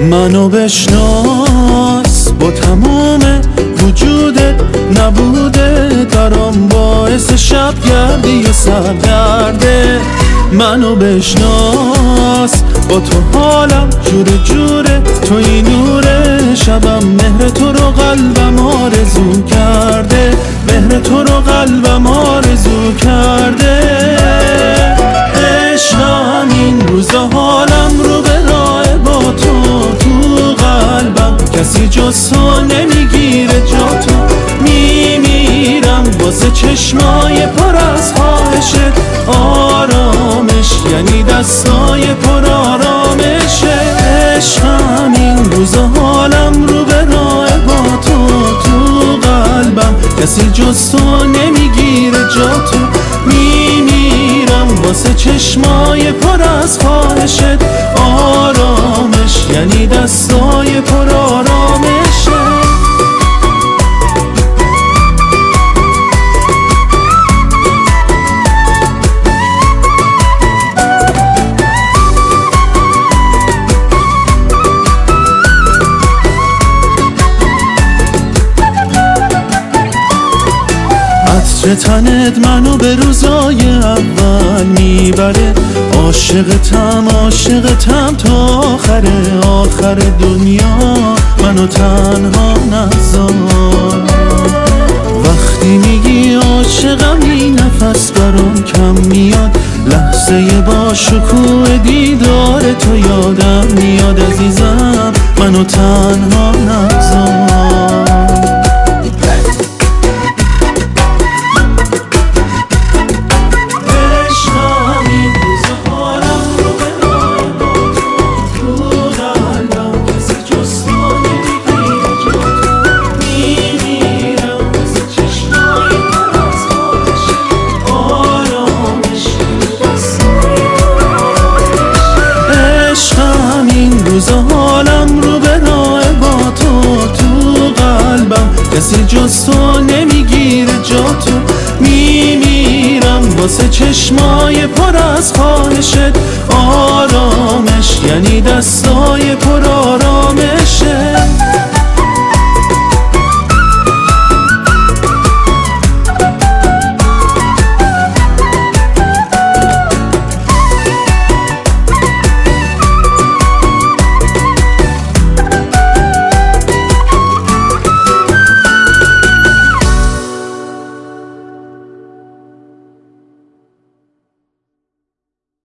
منو بشناس، با تمام وجودت نبوده درام باعث شب گردی و سرگرده. منو بشناس، با تو حالم جوره جوره، توی نور شبم مهر تو رو قلبم آرزو کرده، مهر تو رو قلبم آرزو کرده. عشقم این روزا حالم رو به راه با تو قلبم کسی جز تو نمیگیره جا تو. میمیرم واسه چشمای پر از خواهشت، آرامش یعنی دستای پر آرامشه. عشقم این روزا حالم رو به راه با تو قلبم کسی جز تو نمیگیره جا تو. میمیرم واسه چشمای پر از خواهشت، آرامش یعنی دستای پر آرامشه. عطر تنت منو به روزای اول میبره، عاشقتم تا آخر دنیا، منو تنها نذار. وقتی میگی عاشقم این نفس برام کم میاد، لحظه با شکوه دیدار تو یادم میاد. عزیزم منو تنها نذار. حالم رو به راه با تو قلبم کسی جز تو نمیگیره جا تو. میمیرم واسه چشمای پر از خواهشت، آرامش یعنی دست